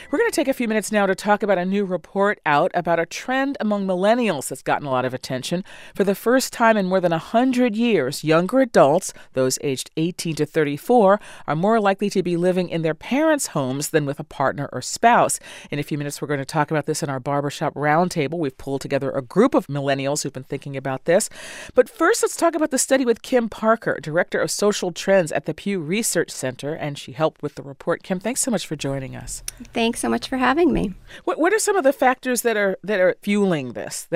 We're going to take a few minutes now to talk about a new report out about a trend among millennials that's gotten a lot of attention. For the first time in more than 100 years, younger adults, those aged 18 to 34, are more likely to be living in their parents' homes than with a partner or spouse. In a few minutes, we're going to talk about this in our Barbershop Roundtable. We've pulled together a group of millennials who've been thinking about this. But first, let's talk about the study with Kim Parker, Director of Social Trends at the Pew Research Center, and she helped with the report. Kim, thanks so much for joining us. Thanks so much for having me. What are some of the factors that are fueling this,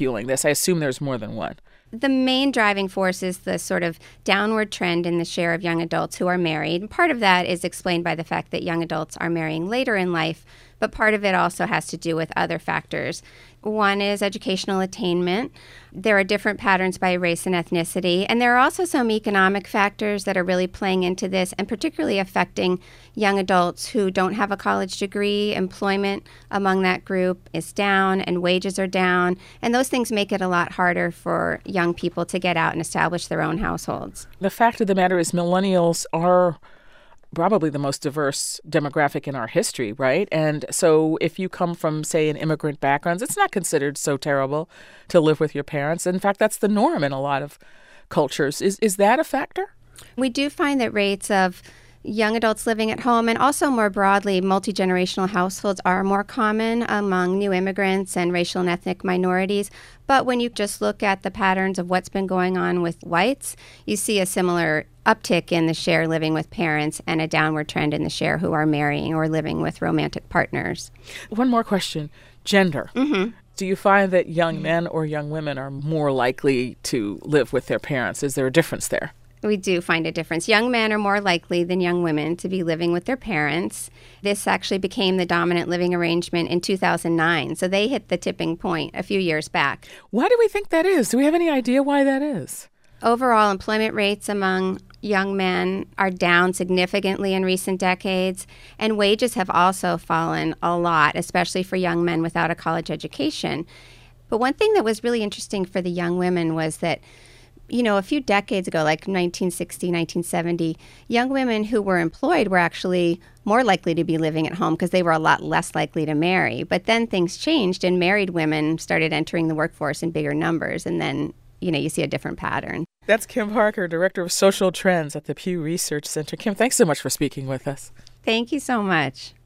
I assume there's more than one. The main driving force is the sort of downward trend in the share of young adults who are married. Part of that is explained by the fact that young adults are marrying later in life, but part of it also has to do with other factors. One is educational attainment. There are different patterns by race and ethnicity, and there are also some economic factors that are really playing into this and particularly affecting young adults who don't have a college degree. Employment among that group is down and wages are down, and those things make it a lot harder for young people to get out and establish their own households. The fact of the matter is millennials are probably the most diverse demographic in our history, right? And so if you come from, say, an immigrant background, it's not considered so terrible to live with your parents. In fact, that's the norm in a lot of cultures. Is that a factor? We do find that rates of young adults living at home and also more broadly multi-generational households are more common among new immigrants and racial and ethnic minorities. But when you just look at the patterns of what's been going on with whites, you see a similar uptick in the share living with parents and a downward trend in the share who are marrying or living with romantic partners. One more question. Gender. Mm-hmm. Do you find that young men or young women are more likely to live with their parents? Is there a difference there? We do find a difference. Young men are more likely than young women to be living with their parents. This actually became the dominant living arrangement in 2009, so they hit the tipping point a few years back. Why do we think that is? Do we have any idea why that is? Overall, employment rates among young men are down significantly in recent decades, and wages have also fallen a lot, especially for young men without a college education. But one thing that was really interesting for the young women was that a few decades ago, like 1960, 1970, young women who were employed were actually more likely to be living at home because they were a lot less likely to marry. But then things changed and married women started entering the workforce in bigger numbers. And then, you see a different pattern. That's Kim Parker, Director of Social Trends at the Pew Research Center. Kim, thanks so much for speaking with us. Thank you so much.